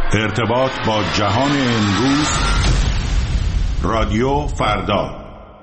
ارتباط با جهان امروز، رادیو فردا.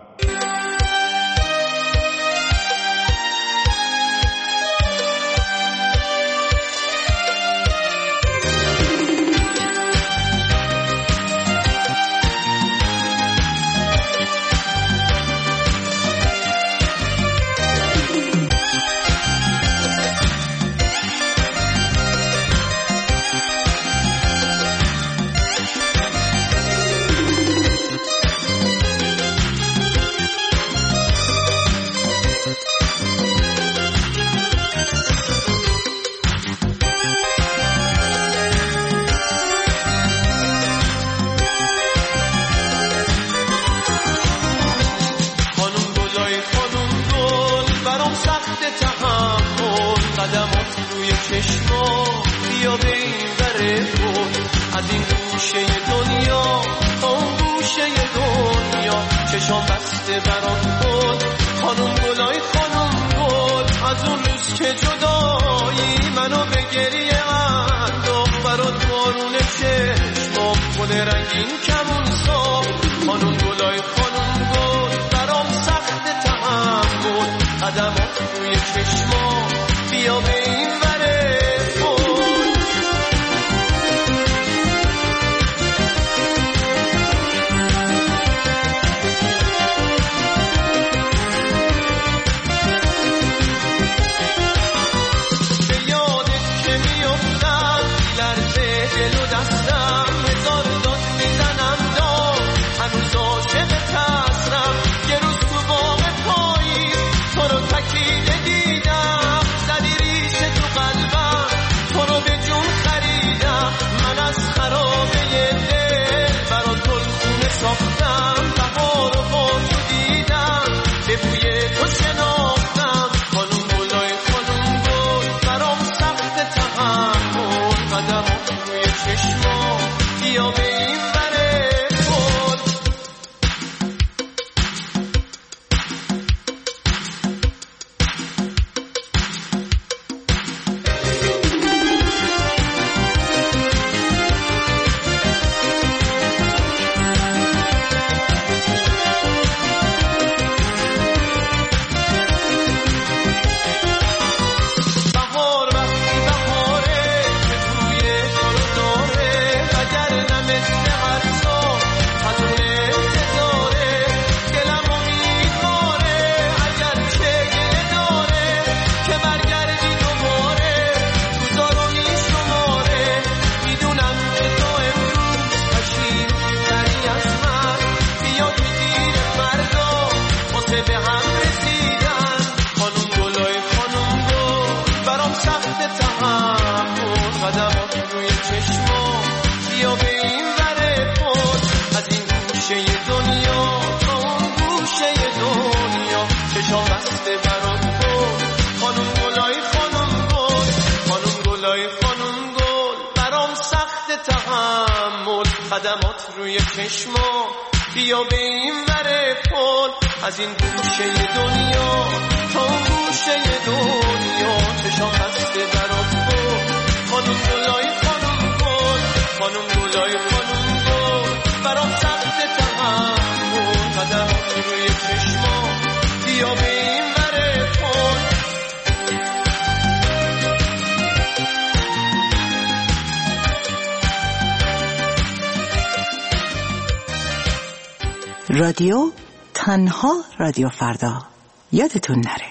رادیو تنها رادیو فردا، یادتون نره.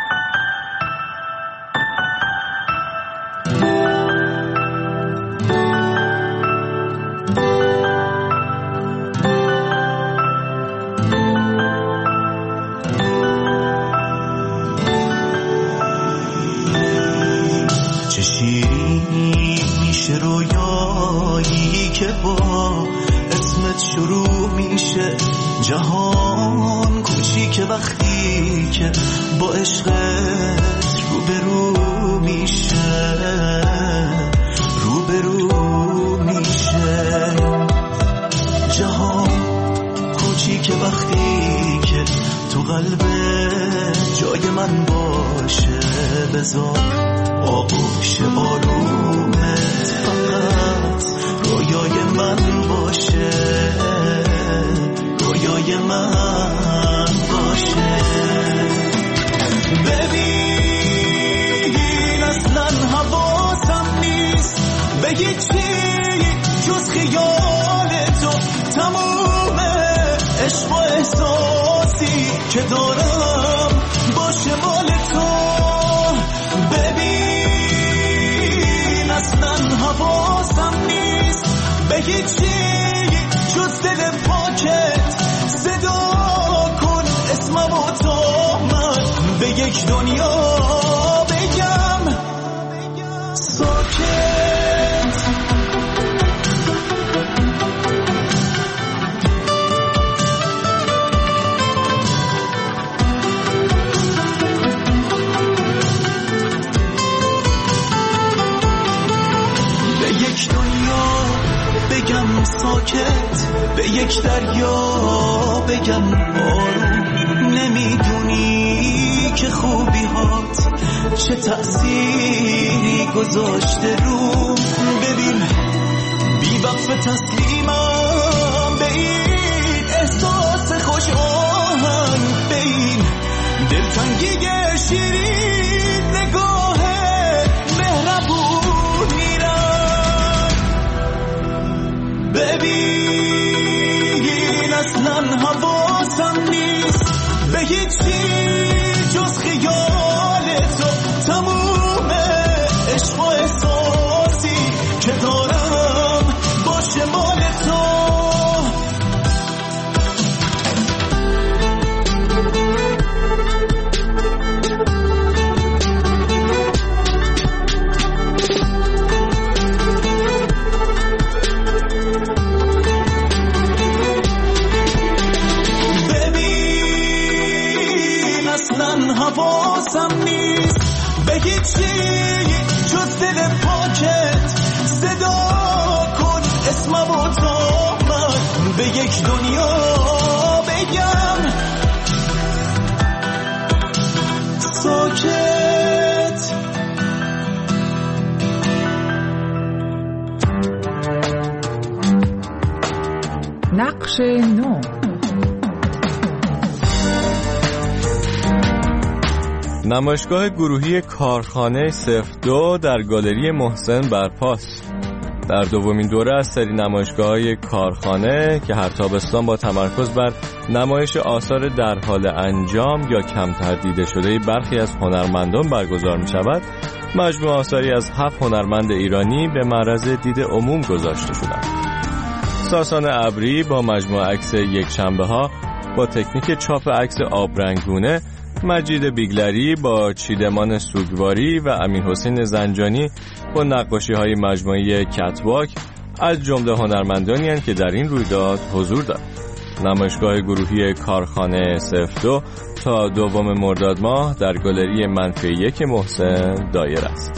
چه شیرین میشه رویایی که با اسمت شروع میشه، جهان کوچیکه وقتی که با عشقت روبرو میشه، روبرو میشه. جهان کوچیکه وقتی که تو قلب جای من باشه، بذار آغوش آرومت فقط هیچی جز دل پاکت صدا کن اسمم و تا من به یک دنیا بگم ساکت. به یک دنیا بگم ساکت، به یک دریا بگم آروم. نمیدونی که خوبی هات چه تأثیری گذاشته روم. ببین بی وقف تسلیمم به این احساس خوش آهنگ، به این دلتنگی شیرین نگاه مهربون میرم. ببین اصلا حواسم نیست به هیچی جز خیال تو. تموم عشق و احساسی که دارم باشه مال تو. حواسم نیست به هیچی جز دل پاکت صدا کن اسمم و تا من به یک دنیا بگم ساکت. نقش نو. نمایشگاه گروهی کارخانه 02 در گالری محسن برپاست. در دومین دوره از سری نمایشگاه‌های کارخانه که هر تابستان با تمرکز بر نمایش آثار در حال انجام یا کمتر دیده شده برخی از هنرمندان برگزار می‌شود، مجموعه آثاری از 7 هنرمند ایرانی به معرض دید عموم گذاشته شدند. ساسان ابری با مجموعه عکس یکشنبه‌ها با تکنیک چاپ عکس آبرنگونه، مجید بیگلری با چیدمان سوگواری و امین حسین زنجانی با نقاشی‌های مجموعه کتواک از جمله هنرمندانی هستند که در این رویداد حضور دارند. نمایشگاه گروهی کارخانه 02 تا 2 مرداد ماه در گالری -1 محسن دایر است.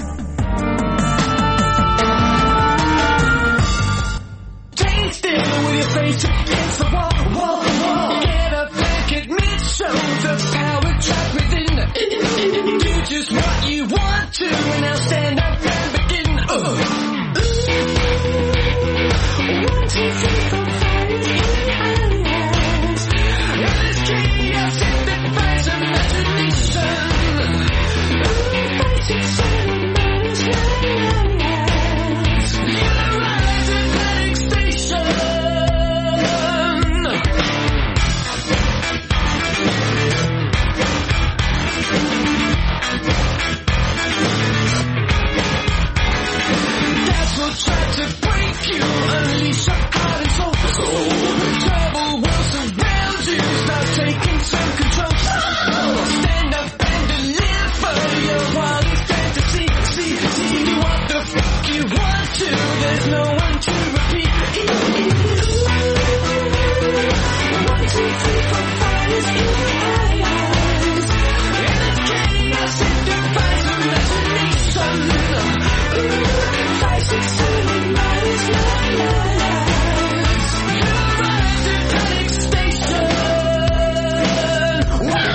Just what you want to, and now stand up and begin. 1, 2, 3, 4, 5 aliens. And this chaos in the face of imagination. 5, 6, 7, 8, 9 aliens. You're right at panic station. Try to break you, unleash your heart and soul. Trouble will surround you, start taking some control. Stand up and deliver your wildest fantasy. See what the fuck you want to. There's no one to repeat. 1, 2, 3, 4, 5 is in the eyes. And the chaos it defies imagination. 5, 6, 7, 8, 9 lives. You're right at panic station. Wow.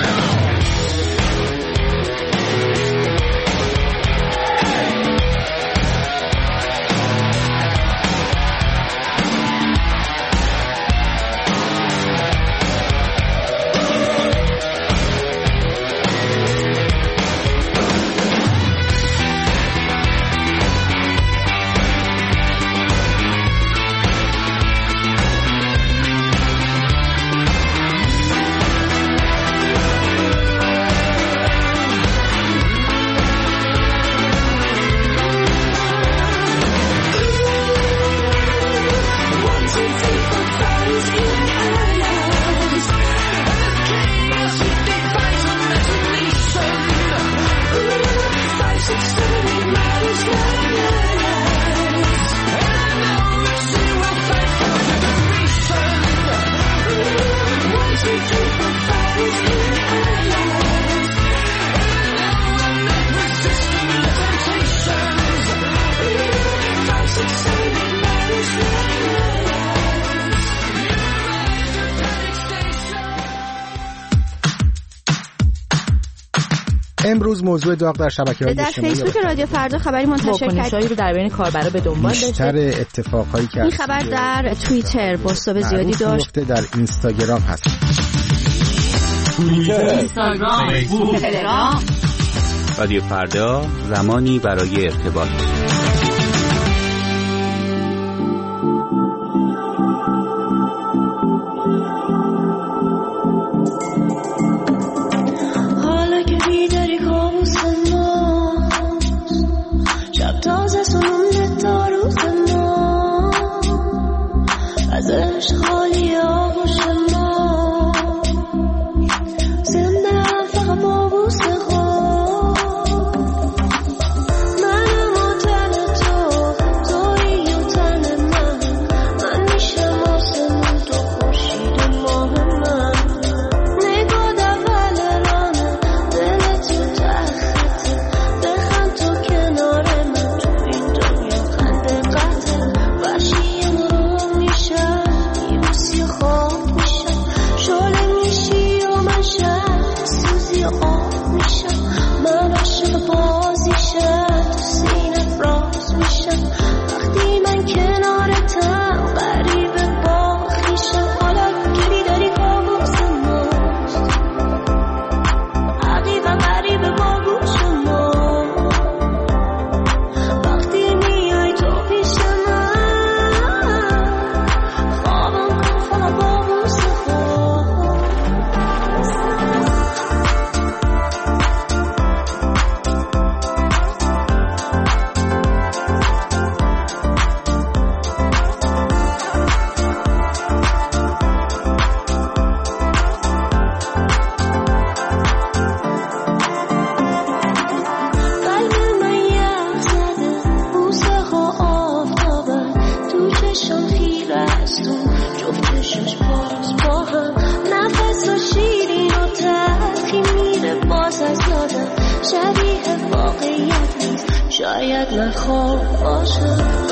امروز موضوع داغ در شبکه‌های اجتماعی در فیسبوک رادیو فردا خبری منتشر کرد رو در بین کاربرا به دنبال داشته. بیشتر اتفاقایی که این خبر در توییتر بازتاب زیادی داشت. در اینستاگرام هست. اینستاگرام، فیسبوک، تلگرام. رادیو فردا، زمانی برای ارتباط. حالا که بیداری کابوس ما شب تازه سنونده تا روز ما ازش خالی آغوش ما زنده هم فقط بابوس خود منم و تن تویی و تن من میشم آسمون تو خورشید ماه من نگاه دول رانه دل تو تخته بخند تو کنار من تو این دنیا خنده قطعه وحشی مرور میشم یوسی خواب میشم شعله میشی و من شب سوزی آب میشم من عاشق بازیشم تو سینه راز میشم وقتی من کنارتم غریبه با خویشم حالا که بیداری کابوس ماست عقیبم غریبه با گوش ما وقتی میای تو پیش من خوابم کن فقط با بوس خود قلب من یخ زده بوسه ها آفتابه تو چشم خیره استون جفت چشمش باز با هم نفس و شیرین و تلخی میره باز از یادم شبیه واقعیت نیست شاید من خواب باشم